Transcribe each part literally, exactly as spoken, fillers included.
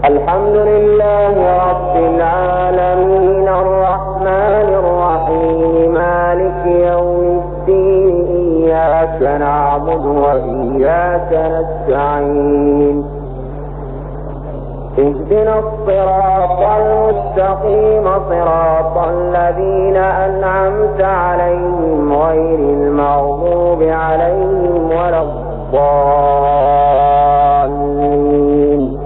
الحمد لله رب العالمين الرحمن الرحيم مالك يوم الدين إياك نعبد وإياك نستعين اهدنا الصراط المستقيم صراط الذين أنعمت عليهم غير المغضوب عليهم ولا الضالين.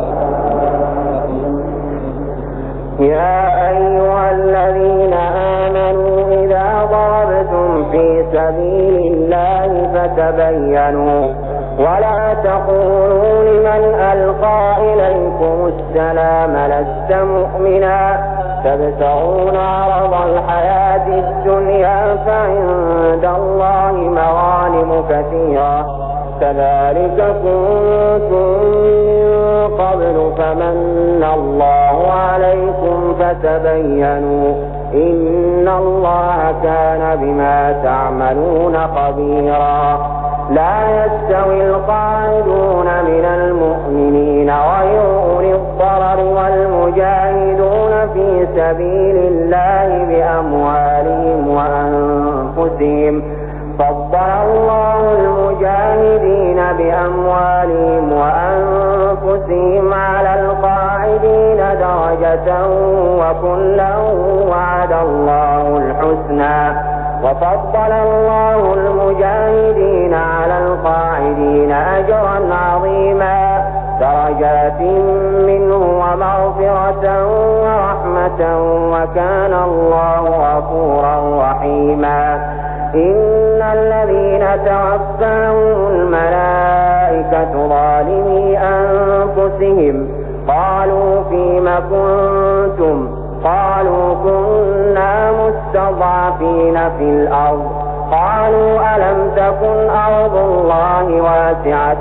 يا أيها الذين آمنوا إذا ضربتم في سبيل الله فتبينوا ولا تقولوا لمن ألقى إليكم السلام لست مؤمنا تبتغون عرض الحياة الدنيا فعند الله مغانم كثيرة كذلك كنتم من قبل فمن الله عليكم فتبينوا إن الله كان بما تعملون خبيرا. لا يستوي القاعدون من المؤمنين غير أولي الضرر والمجاهدون في سبيل الله بأموالهم وأنفسهم فضل الله المجاهدين بأموالهم وأنفسهم على القاعدين درجة وكلا وعد الله الحسنى وفضل الله المجاهدين على القاعدين أجرا عظيما درجات منه ومغفرة ورحمة وكان الله غفورا رحيما. إن الذين توفاهم الملائكة ظالمي أنفسهم قالوا فيم كنتم قالوا كنا مستضعفين في الأرض قالوا ألم تكن أرض الله واسعة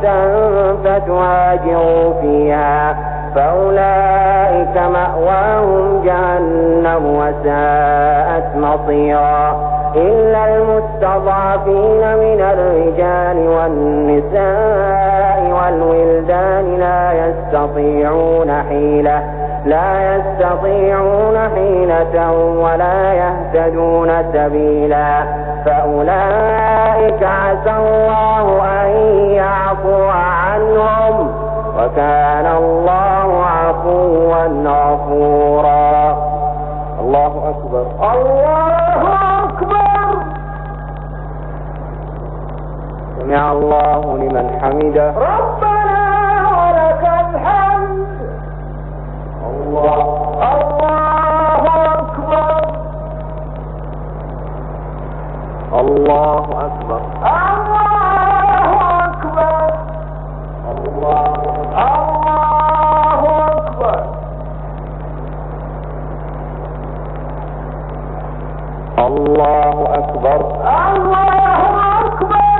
فتهاجروا فيها فأولئك مأواهم جهنم وساءت مصيرا. إلا المستضعفين من الرجال والنساء والولدان لا يستطيعون حيلة لا يستطيعون حيلة ولا يهتدون سبيلا فأولئك عسى الله أن يعفو عنهم وكان الله عفوا غفورا. الله أكبر الله أكبر. سمع الله لمن حمده ربنا ولك الحمد. الله الله أكبر الله أكبر الله أكبر الله الله أكبر الله أكبر الله أكبر.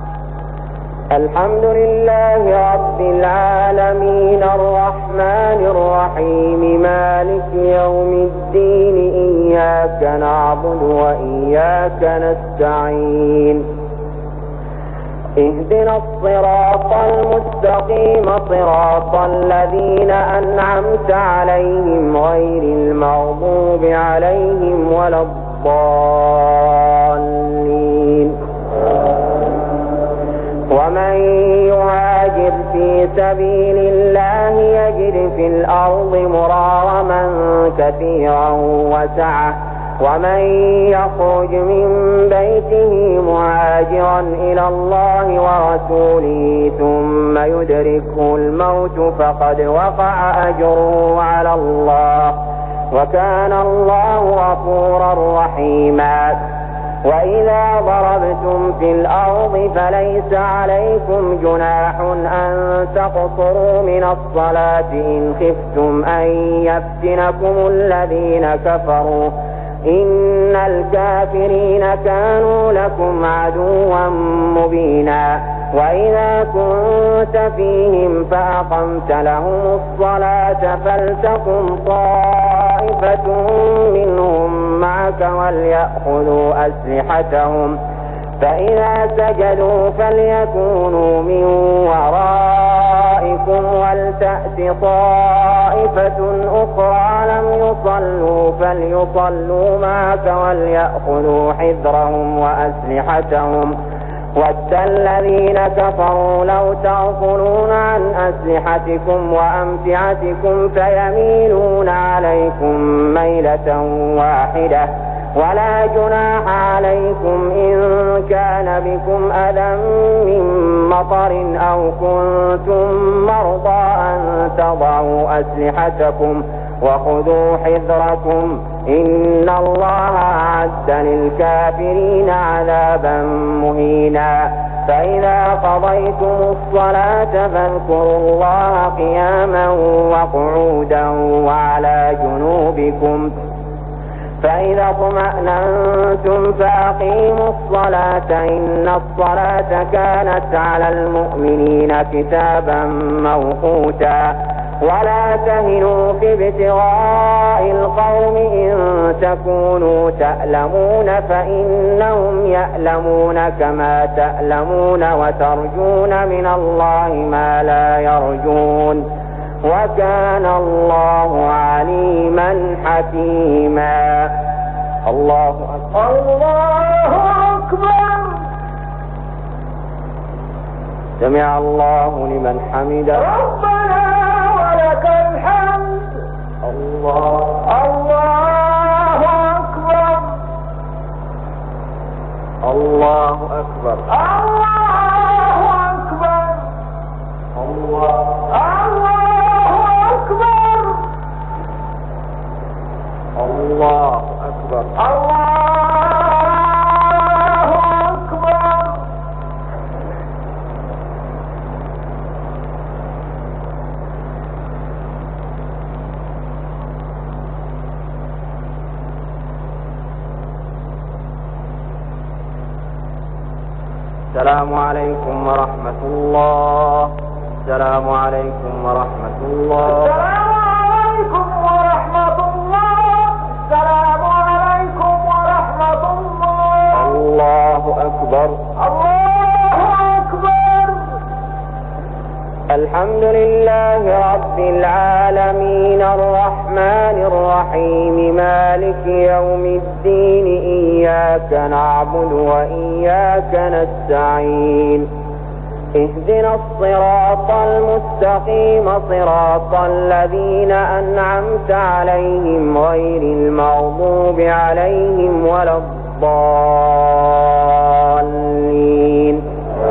الحمد لله رب العالمين الرحمن الرحيم مالك يوم الدين إياك نعبد وإياك نستعين اهدنا الصراط المستقيم صراط الذين أنعمت عليهم غير المغضوب عليهم ولا الضالين. ومن يهاجر في سبيل الله يجد في الأرض مراغما كثيرا وسعة ومن يخرج من بيته مهاجرا إلى الله ورسوله ثم يدركه الموت فقد وقع أجره على الله وكان الله غفورا رحيما. وإذا ضربتم في الأرض فليس عليكم جناح أن تقصروا من الصلاة إن خفتم أن يفتنكم الذين كفروا إن الكافرين كانوا لكم عدوا مبينا. وإذا كنت فيهم فأقمت لهم الصلاة فلتقم طائفة منهم معك وليأخذوا أسلحتهم فإذا سجدوا فليكونوا من وراء ورائكم ولتأت طائفة أخرى لم يصلوا فليصلوا معك وليأخذوا حذرهم وأسلحتهم ود الذين كفروا لو تغفلون عن أسلحتكم وأمتعتكم فيميلون عليكم ميلة واحدة ولا جناح عليكم إن كان بكم أذى من مطر أو كنتم مرضى أن تضعوا أسلحتكم وخذوا حذركم إن الله أعد للكافرين عذابا مهينا فإذا قضيتم الصلاة فاذكروا الله قياما وقعودا وعلى جنوبكم فإذا اطمأننتم فأقيموا الصلاة إن الصلاة كانت على المؤمنين كتابا موقوتا ولا تهنوا في ابتغاء القوم إن تكونوا تألمون فإنهم يألمون كما تألمون وترجون من الله ما لا يرجون وكان الله عليما حكيما. الله أكبر. الله أكبر. سمع الله لمن حمده. ربنا ولك الحمد. الله الله أكبر. الله أكبر. الله أكبر. الله الله أكبر. الله أكبر. السلام عليكم ورحمة الله. السلام عليكم ورحمة الله. السلام عليكم ورحمة الله. السلام عليكم ورحمة الله. الله أكبر. الله أكبر. الحمد لله رب العالمين الرحمن الرحيم مالك يوم الدين إياك نعبد وإياك نستعين اهدنا الصراط المستقيم صراط الذين أنعمت عليهم غير المغضوب عليهم ولا الضالين.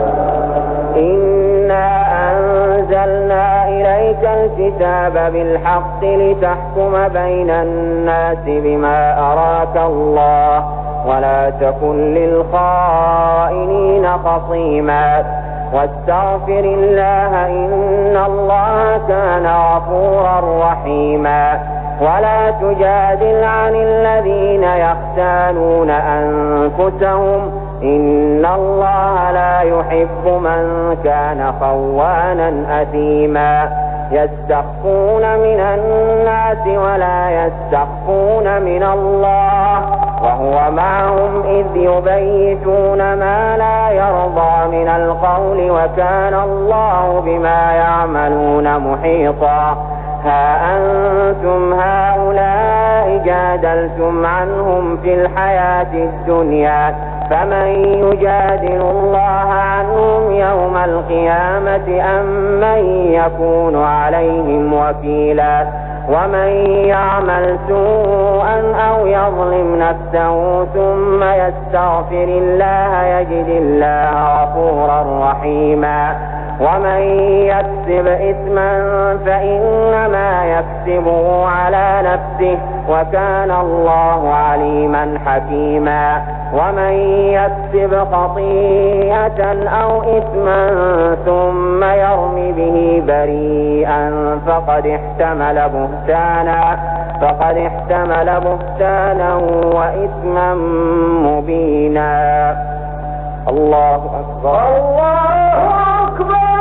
إنا أنزلنا إليك الكتاب بالحق لتحكم بين الناس بما أراك الله ولا تكن للخائنين خصيما واستغفر الله إن الله كان غفورا رحيما. ولا تجادل عن الذين يختانون أنفسهم إن الله لا يحب من كان خوانا أثيما. يستخفون من الناس ولا يستخفون من الله وهو معهم إذ يبيتون ما لا يرضى من القول وكان الله بما يعملون محيطا. ها أنتم هؤلاء جادلتم عنهم في الحياة الدنيا فمن يجادل الله عنهم يوم القيامة أم من يكون عليهم وكيلا. ومن يعمل سوءا أو يظلم نفسه ثم يستغفر الله يجد الله غفورا رحيما. ومن يكسب إثما فإنما يكسبه على نفسه وكان الله عليما حكيما. ومن يكسب خطيئة أو إثما ثم يرم به بريئا فقد احتمل بهتانا فقد احتمل بهتانا وإثما مبينا. الله أكبر. الله أكبر.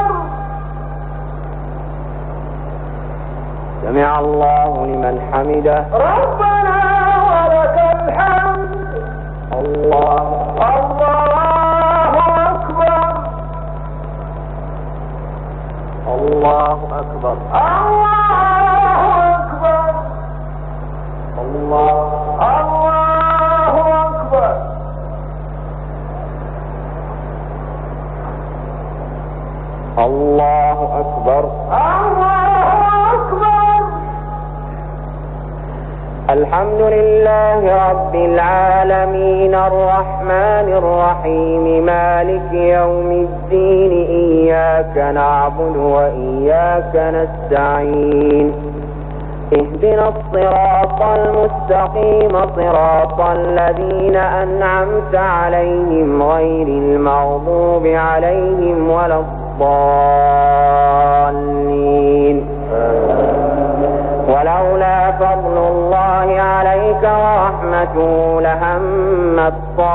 سمع الله لمن حمده. ربنا ولك الحمد. الله الله أكبر. الله الله أكبر. الله أكبر. الله الله أكبر. الله أكبر. الله أكبر. الحمد لله رب العالمين الرحمن الرحيم مالك يوم الدين إياك نعبد وإياك نستعين اهدنا الصراط المستقيم صراط الذين أنعمت عليهم غير المغضوب عليهم ولا الضالين. ولولا فضل الله عليك ورحمته لهمت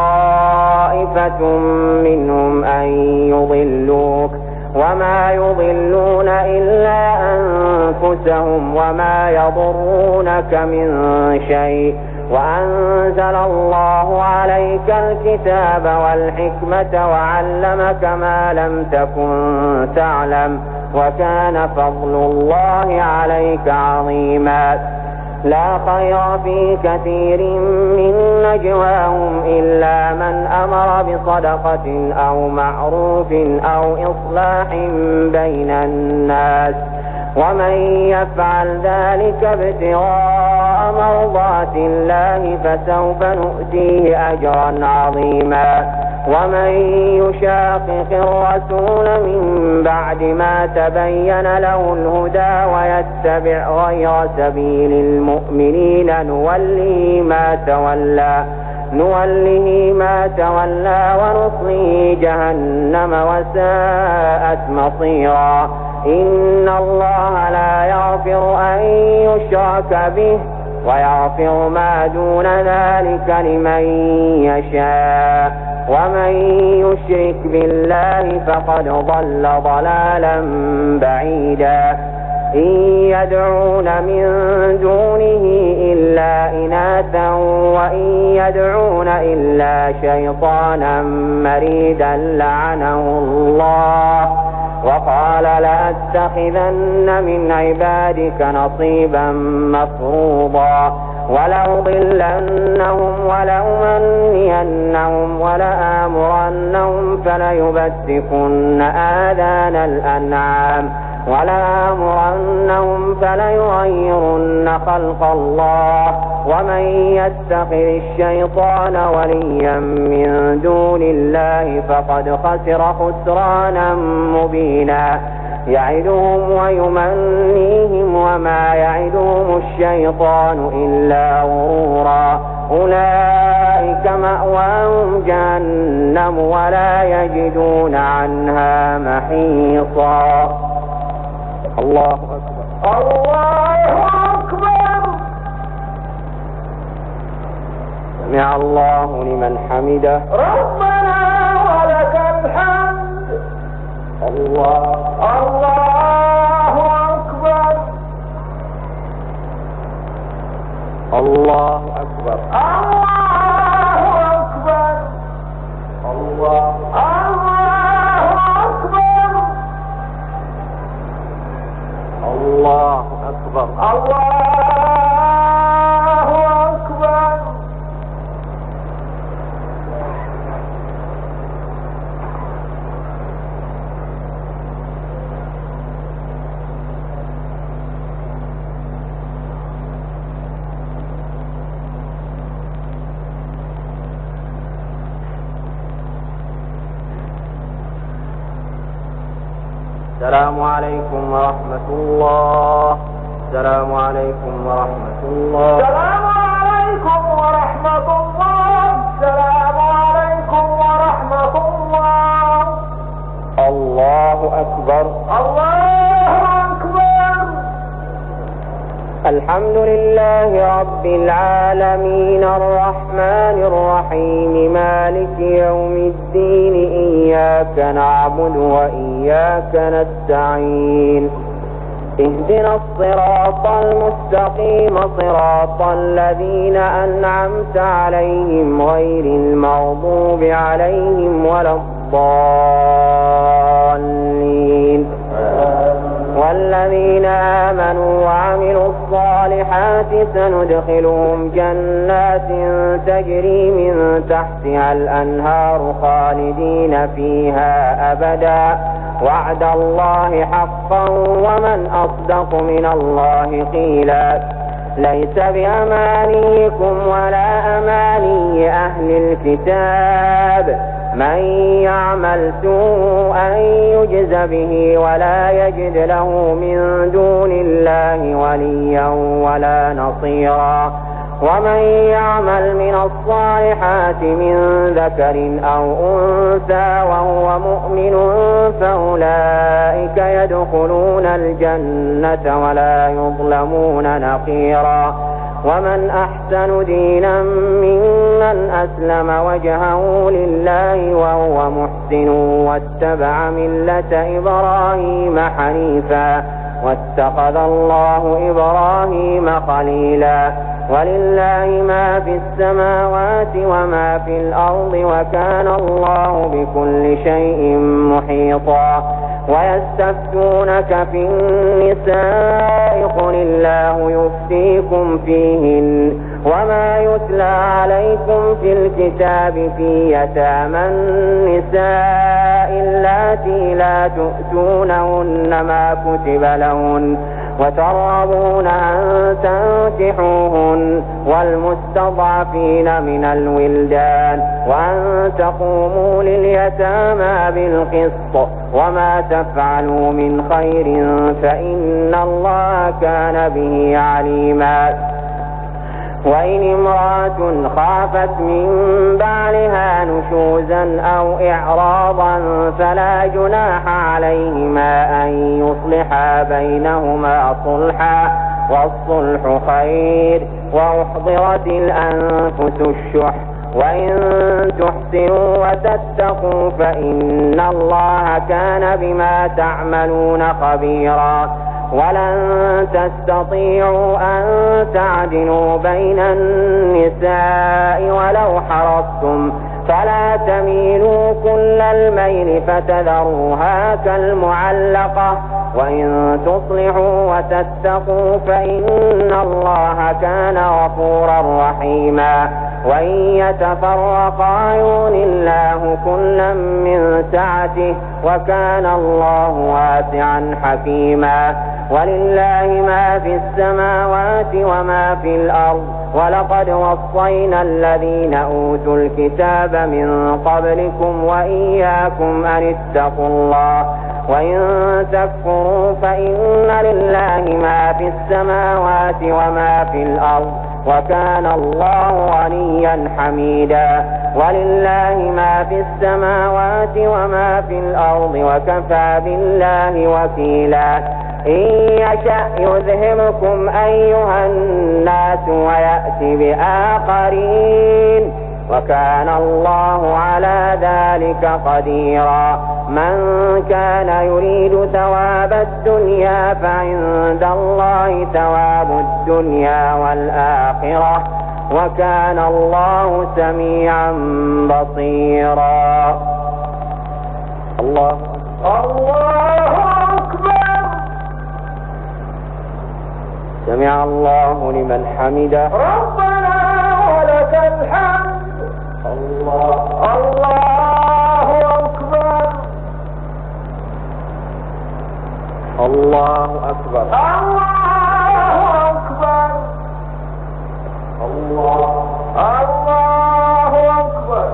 طائفة منهم أن يضلوك وما يضلون إلا أنفسهم وما يضرونك من شيء وأنزل الله عليك الكتاب والحكمة وعلمك ما لم تكن تعلم وكان فضل الله عليك عظيما. لا خير في كثير من نجواهم إلا من أمر بصدقة أو معروف أو إصلاح بين الناس ومن يفعل ذلك ابتغاء مرضات الله فسوف نؤتيه أجرا عظيما. ومن يشاقق الرسول من بعد ما تبين له الهدى ويتبع غير سبيل المؤمنين نوله ما تولى نوله ما تولى ونصله جهنم وساءت مصيرا. إن الله لا يغفر أن يشرك به ويغفر ما دون ذلك لمن يشاء ومن يشرك بالله فقد ضل ضلالا بعيدا. إن يدعون من دونه إلا إناثا وإن يدعون إلا شيطانا مريدا لعنه الله وقال لأتخذن من عبادك نصيبا مفروضا ولأضلنهم ولأمنينهم ولآمرنهم فليبتكن آذان الأنعام ولآمرنهم فليغيرن خلق الله ومن يتخذ الشيطان وليا من دون الله فقد خسر خسرانا مبينا. يعدهم ويمنيهم وما يعدهم الشيطان إلا غرورا. أولئك مأواهم جهنم ولا يجدون عنها محيصا. الله أكبر. الله أكبر. سمع الله لمن حمده. ربنا ولك الحمد. الله الله أكبر. الله أكبر. الله أكبر. الله الله أكبر. الله أكبر. الله أكبر. السلام عليكم ورحمة الله. السلام عليكم ورحمة الله. السلام عليكم ورحمة الله. السلام عليكم ورحمة الله. الله أكبر. الله أكبر. الحمد لله رب العالمين الرحمن الرحيم مالك يوم الدين إياك نعبد وإياك نستعين اهدنا الصراط المستقيم صراط الذين أنعمت عليهم غير المغضوب عليهم ولا الضالين. والذين آمنوا وعملوا الصالحات سندخلهم جنات تجري من تحتها الأنهار خالدين فيها أبدا وعد الله حقا ومن أصدق من الله قيلا ليس بأمانيكم ولا أماني أهل الكتاب من يعمل سوءا يجز به ولا يجد له من دون الله وليا ولا نصيرا ومن يعمل من الصالحات من ذكر أو أنثى وهو مؤمن فأولئك يدخلون الجنة ولا يظلمون نقيرا ومن أحسن دينا ممن أسلم وجهه لله وهو محسن واتبع ملة إبراهيم حنيفا واتخذ الله إبراهيم خليلا ولله ما في السماوات وما في الأرض وكان الله بكل شيء محيطا ويستفتونك في النساء قل الله يفتيكم فيهن وما يتلى عليكم في الكتاب في يتامى النساء اللاتي لا تؤتونهن ما كتب لهن وترغبون أن تنكحوهن والمستضعفين من الولدان وأن تقوموا لليتامى بالقسط وما تفعلوا من خير فإن الله كان به عليما وإن امرأة خافت من بعلها نشوزا أو إعراضا فلا جناح عليهما أن يصلحا بينهما صلحا والصلح خير وأحضرت الأنفس الشح وإن تحسنوا وتتقوا فإن الله كان بما تعملون خبيرا ولن تستطيعوا أن تعدلوا بين النساء ولو حرصتم فلا تميلوا كل الميل فتذروها كالمعلقة وإن تصلحوا وتتقوا فإن الله كان غفورا رحيما وإن يتفرقا يغن الله كلا من سعته وكان الله واسعا حكيما ولله ما في السماوات وما في الأرض ولقد وصينا الذين أوتوا الكتاب من قبلكم وإياكم أن اتقوا الله وإن تكفروا فإن لله ما في السماوات وما في الأرض وكان الله غنيا حميدا ولله ما في السماوات وما في الأرض وكفى بالله وكيلا إن يشأ يذهبكم أيها الناس ويأتي بآخرين وكان الله على ذلك قديرا من كان يريد ثواب الدنيا فعند الله ثواب الدنيا والآخرة وكان الله سميعا بصيرا الله الله أكبر سمع الله لمن حمده ربنا ولك الحمد الله الله أكبر الله أكبر الله أكبر الله الله أكبر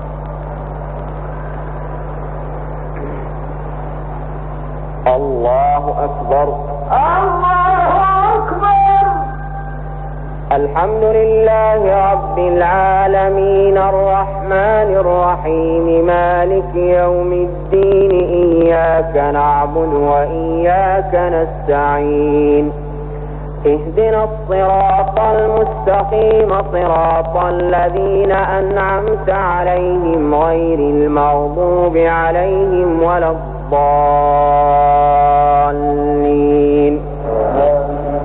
الله أكبر الله أكبر الحمد لله رب العالمين الرحمن الرحيم مالك يوم الدين إياك نعبد وإياك نستعين اهدنا الصراط المستقيم صراط الذين أنعمت عليهم غير المغضوب عليهم ولا الضالين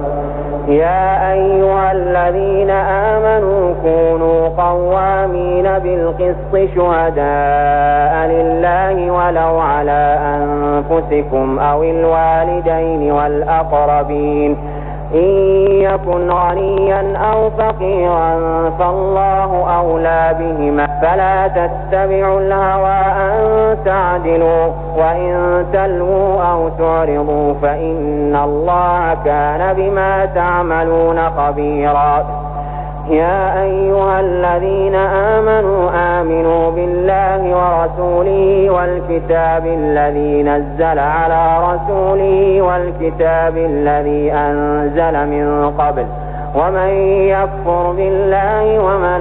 يا أيها الذين آمنوا كونوا قوامين بالقسط شهداء لله ولو على أنفسكم أو الوالدين والأقربين إن يكن غنيا أو فقيرا فالله أولى بهما فلا تتبعوا الهوى أن تعدلوا وإن تلووا أو تعرضوا فإن الله كان بما تعملون خبيرا يا أيها الذين آمنوا آمنوا بالله ورسوله والكتاب الذي نزل على رسوله والكتاب الذي أنزل من قبل ومن يكفر بالله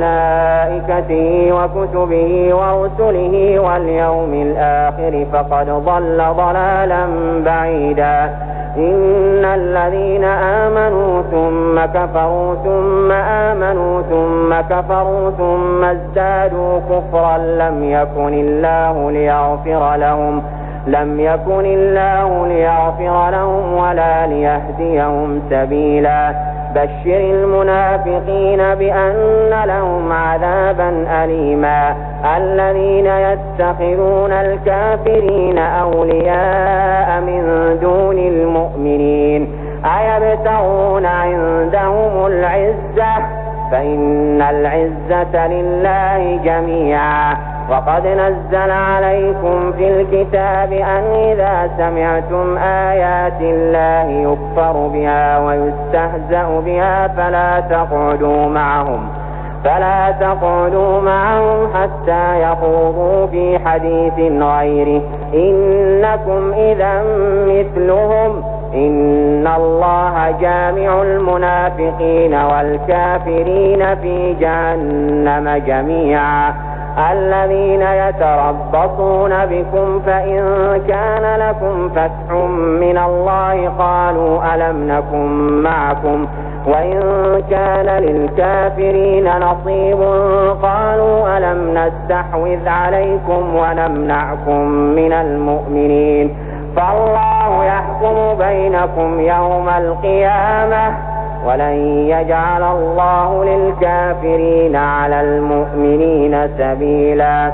وملائكته وكتبه ورسله واليوم الآخر فقد ضل ضلالا بعيدا إن الذين آمنوا ثم كفروا ثم آمنوا ثم كفروا ثم ازدادوا كفرا لم يكن الله ليغفر لهم لم يكن الله ليغفر لهم ولا ليهديهم سبيلا بشر المنافقين بأن لهم عذابا أليما الذين يتخذون الكافرين أولياء من دون المؤمنين أيبتغون عندهم العزة فإن العزة لله جميعا وقد نزل عليكم في الكتاب أن إذا سمعتم آيات الله يكفر بها ويستهزأ بها فلا تقعدوا معهم فلا تقعدوا معهم حتى يخوضوا في حديث غيره إنكم إذا مثلهم إن الله جامع المنافقين والكافرين في جهنم جميعا الذين يتربصون بكم فإن كان لكم فتح من الله قالوا ألم نكن معكم وإن كان للكافرين نصيب قالوا ألم نستحوذ عليكم ونمنعكم من المؤمنين فالله يحكم بينكم يوم القيامة ولن يجعل الله للكافرين على المؤمنين سبيلا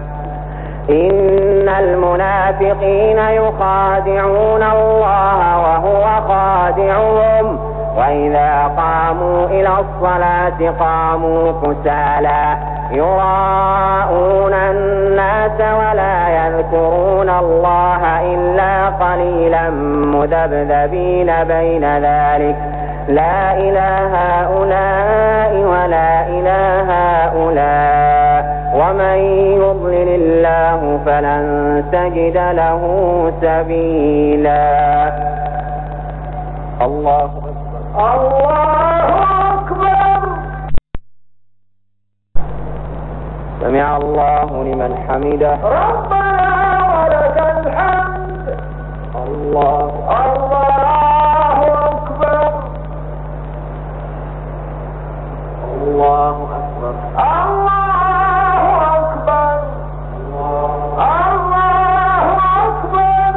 إن المنافقين يخادعون الله وهو خادعهم وإذا قاموا إلى الصلاة قاموا كسالى يراءون الناس ولا يذكرون الله إلا قليلا مذبذبين بين ذلك لا إله هؤلاء ولا إله هؤلاء ومن يضلل الله فلن تجد له سبيلا الله أكبر الله أكبر سمع الله لمن حمده ربنا ولك الحمد الله الله أكبر الله أكبر الله أكبر الله أكبر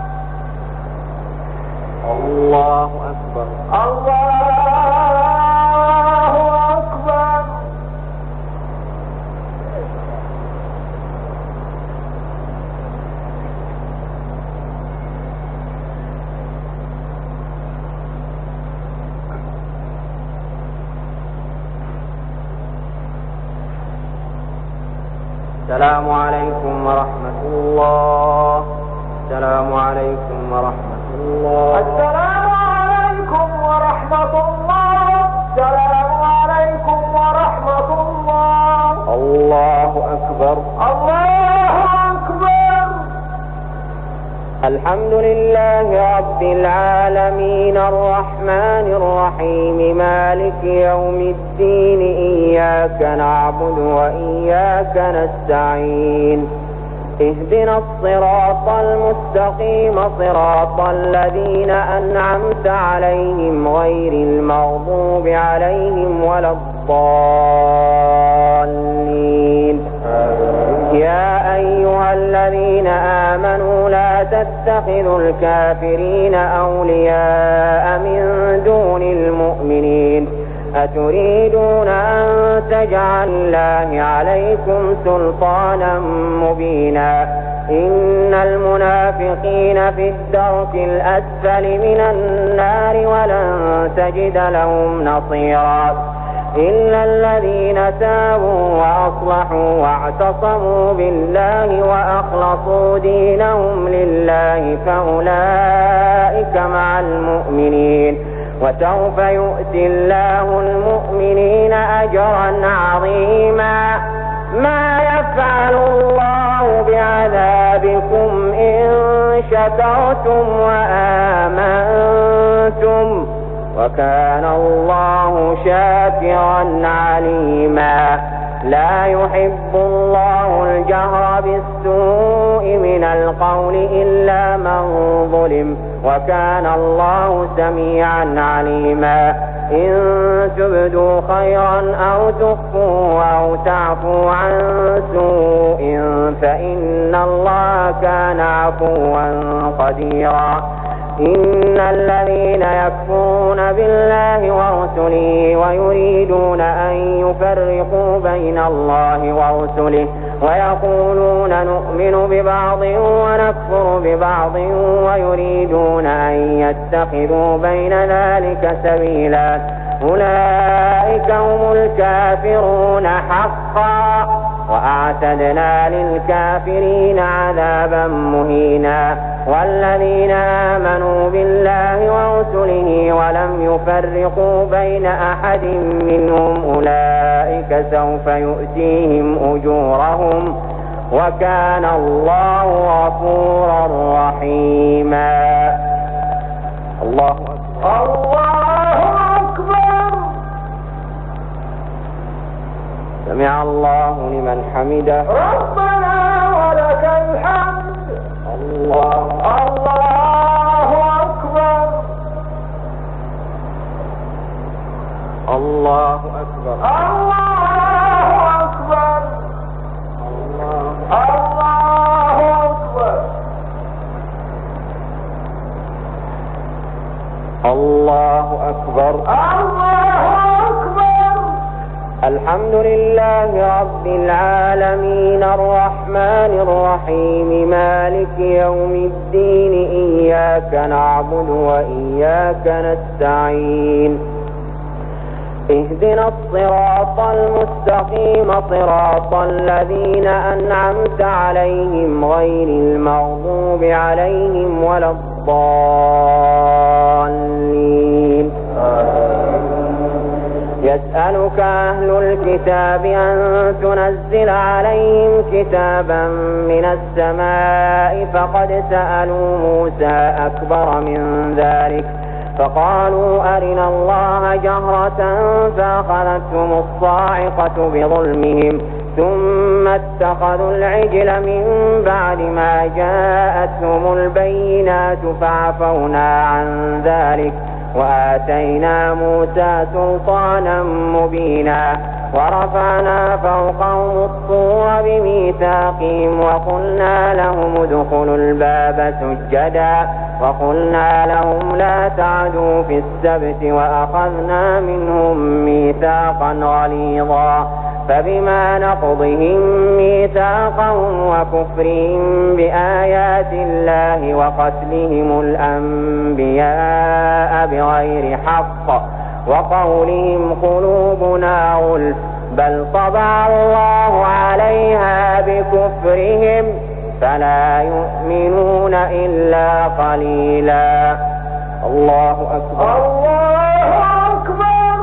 الله أكبر الله أكبر السلام عليكم ورحمة الله السلام عليكم ورحمة الله السلام عليكم ورحمة الله السلام عليكم ورحمة الله الله أكبر الله أكبر الحمد لله رب العالمين الرحمن الرحيم مالك يوم الدين إياك نعبد وإياك نستعين اهدنا الصراط المستقيم صراط الذين أنعمت عليهم غير المغضوب عليهم ولا الضالين يا أيها الذين آمنوا لا تتخذوا الكافرين أولياء من دون المؤمنين أتريدون أن تجعل الله عليكم سلطانا مبينا إن المنافقين في الدرك الأسفل من النار ولن تجد لهم نصيرا إلا الذين تابوا وأصلحوا واعتصموا بالله وأخلصوا دينهم لله فأولئك مع المؤمنين وسوف يؤتي الله المؤمنين أجرا عظيما ما يفعل الله بعذابكم إن شكرتم وآمنتم وكان الله شاكرا عليما لا يحب الله الجهر بالسوء من القول إلا من ظلم وكان الله سميعا عليما إن تبدوا خيرا أو تخفوا أو تعفوا عن سوء فإن الله كان عفوا قديرا إن الذين يكفرون بالله ورسله ويريدون أن يفرقوا بين الله ورسله ويقولون نؤمن ببعض ونكفر ببعض ويريدون أن يتخذوا بين ذلك سبيلا أولئك هم الكافرون حقا وأعتدنا للكافرين عذابا مهينا والذين آمنوا بالله ورسله ولم يفرقوا بين أحد منهم أولئك سوف يؤتيهم أجورهم وكان الله غفورا رحيما. الله أكبر. الله أكبر. سمع الله لمن حمده. ربنا ولك الحمد. الله الله أكبر. الله أكبر. الله أكبر. الله الله أكبر. الله أكبر. الله أكبر. الحمد لله رب العالمين الرحمن الرحيم مالك يوم الدين إياك نعبد وإياك نستعين اهدنا الصراط المستقيم صراط الذين أنعمت عليهم غير المغضوب عليهم ولا الضالين. يسألك أهل الكتاب أن تنزل عليهم كتابا من السماء فقد سألوا موسى أكبر من ذلك فقالوا أرنا الله جهرة فأخذتهم الصاعقة بظلمهم ثم اتخذوا العجل من بعد ما جاءتهم البينات فعفونا عن ذلك وآتينا موسى سلطانا مبينا ورفعنا فوقهم الطور بميثاقهم وقلنا لهم ادخلوا الباب سجدا وقلنا لهم لا تعدوا في السبت وأخذنا منهم ميثاقا غليظا فبما نقضهم ميثاقهم وكفرهم بآيات الله وقتلهم الأنبياء بغير حق وقولهم قلوبنا غلف بل طبع الله عليها بكفرهم فلا يؤمنون إلا قليلا. الله أكبر. الله أكبر.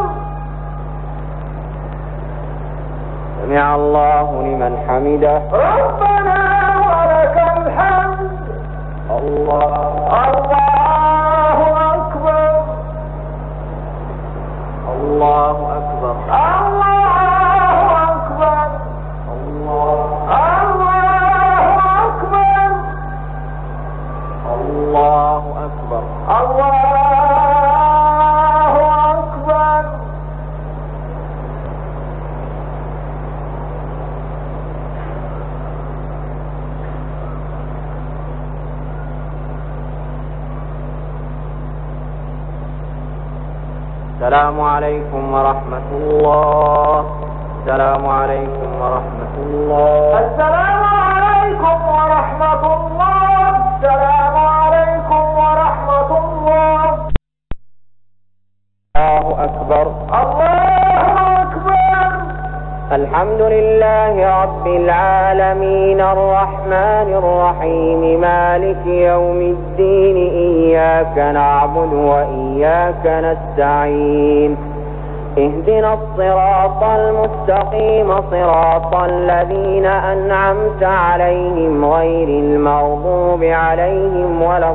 سمع الله لمن حمده. ربنا ولك الحمد. الله الله أكبر. الله أكبر. الله أكبر. الله الله أكبر. الله أكبر. الله أكبر. السلام عليكم ورحمة الله. السلام عليكم ورحمة الله. السلام عليكم ورحمة الله. السلام عليكم ورحمة الله. الله أكبر. الله أكبر. الحمد لله رب العالمين الرحمن الرحيم مالك يوم الدين إياك نعبد وإياك نستعين اهدنا الصراط المستقيم صراط الذين أنعمت عليهم غير المغضوب عليهم ولا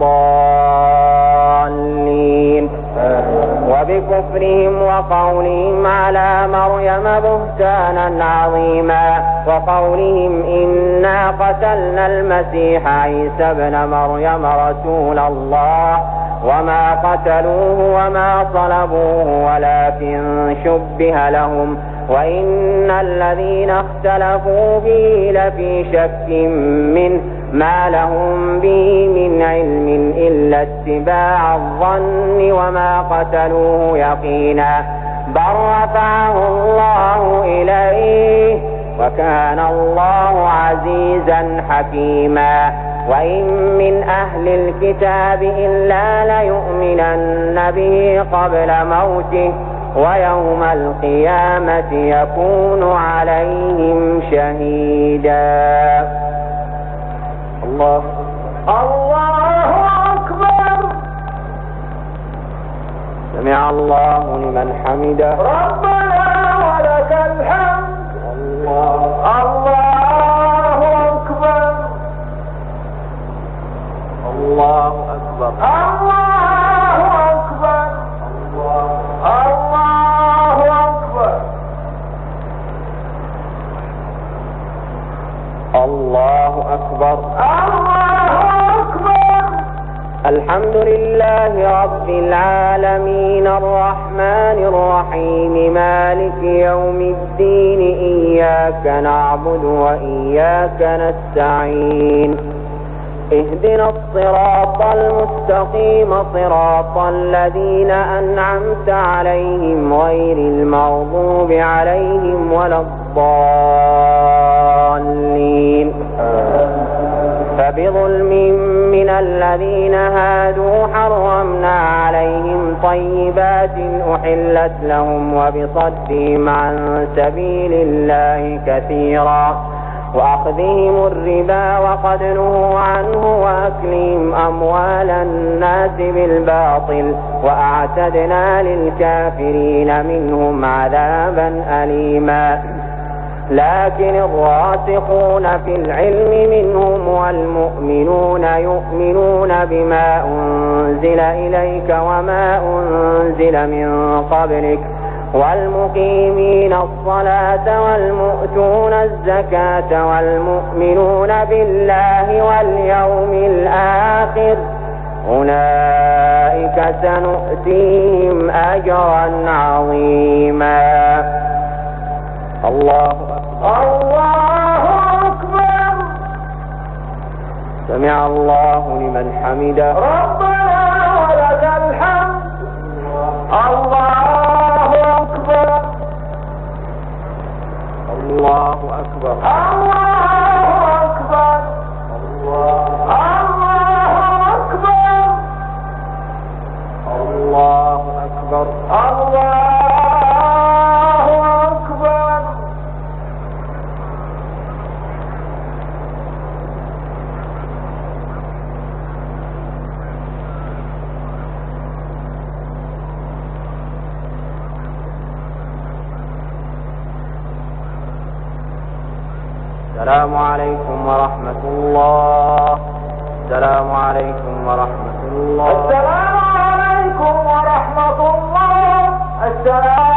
الضالين وبكفرهم وقولهم على مريم بهتانا عظيما وقولهم إنا قتلنا المسيح عيسى ابن مريم رسول الله وما قتلوه وما صلبوه ولكن شبه لهم وإن الذين اختلفوا به لفي شك منه ما لهم به من علم إلا اتباع الظن وما قتلوه يقينا بل رفعه الله إليه وكان الله عزيزا حكيما وإن من أهل الكتاب إلا ليؤمنن به قبل موته ويوم القيامة يكون عليهم شهيدا. الله الله أكبر. سمع الله لمن حمده. ربنا ولك الحمد. الله الله أكبر. الله أكبر. الله أكبر. الله أكبر. الله أكبر. الله أكبر. الحمد لله رب العالمين الرحمن الرحيم مالك يوم الدين إياك نعبد وإياك نستعين اهدنا الصراط المستقيم صراط الذين أنعمت عليهم غير المغضوب عليهم ولا الضالين فبظلم من الذين هادوا حرمنا عليهم طيبات أحلت لهم وبصدهم عن سبيل الله كثيرا وأخذهم الربا وقد نهوا عنه وأكلهم أموال الناس بالباطل وأعتدنا للكافرين منهم عذابا أليما لكن الراسخون في العلم منهم والمؤمنون يؤمنون بما أنزل إليك وما أنزل من قبلك والمقيمين الصلاة والمؤتون الزكاة والمؤمنون بالله واليوم الآخر أولئك سنؤتيهم أجرا عظيما. الله أكبر. الله أكبر. سمع الله لمن حمده. ربنا ولك الحمد. الله أكبر. الله أكبر. الله أكبر. الله أكبر. الله أكبر. الله أكبر. السلام عليكم ورحمة الله. السلام عليكم ورحمة الله. السلام عليكم ورحمة الله. السلام